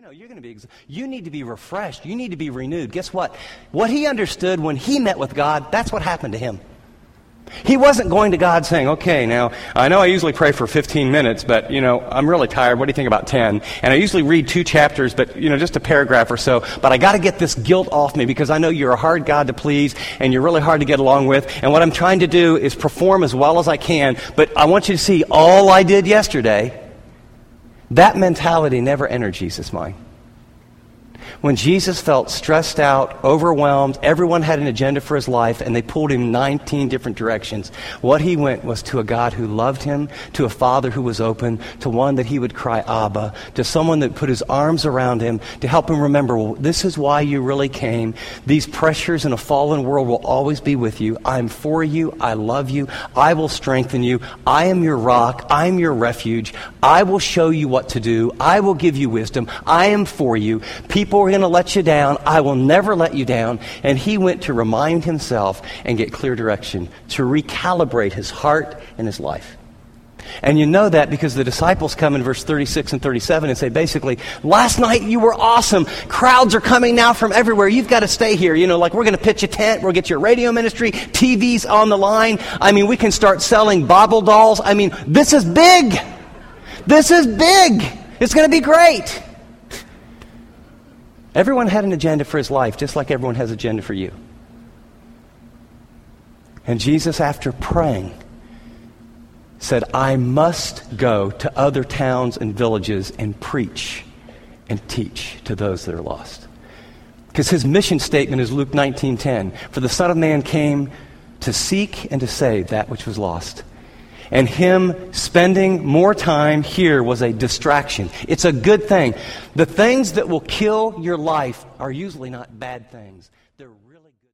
you're going to be, you need to be refreshed. You need to be renewed. Guess what? What he understood when he met with God, that's what happened to him. He wasn't going to God saying, okay, now, I know I usually pray for 15 minutes, but, I'm really tired. What do you think about 10? And I usually read 2 chapters, but, just a paragraph or so. But I got to get this guilt off me because I know you're a hard God to please and you're really hard to get along with. And what I'm trying to do is perform as well as I can. But I want you to see all I did yesterday. That mentality never entered Jesus' mind. When Jesus felt stressed out, overwhelmed, everyone had an agenda for his life, and they pulled him 19 different directions. What he went was to a God who loved him, to a Father who was open, to one that he would cry Abba, to someone that put his arms around him to help him remember, well, this is why you really came. These pressures in a fallen world will always be with you. I'm for you. I love you. I will strengthen you. I am your rock. I am your refuge. I will show you what to do. I will give you wisdom. I am for you. People are going to let you down. I will never let you down. And he went to remind himself and get clear direction, to recalibrate his heart and his life. And you know that because the disciples come in verse 36 and 37 and say, basically, last night you were awesome. Crowds are coming now from everywhere. You've got to stay here. Like we're going to pitch a tent. We'll get your radio ministry. TV's on the line. We can start selling bobble dolls. This is big. This is big. It's going to be great. Everyone had an agenda for his life, just like everyone has an agenda for you. And Jesus, after praying, said, I must go to other towns and villages and preach and teach to those that are lost. Because his mission statement is Luke 19:10. For the Son of Man came to seek and to save that which was lost. And him spending more time here was a distraction. It's a good thing. The things that will kill your life are usually not bad things. They're really good.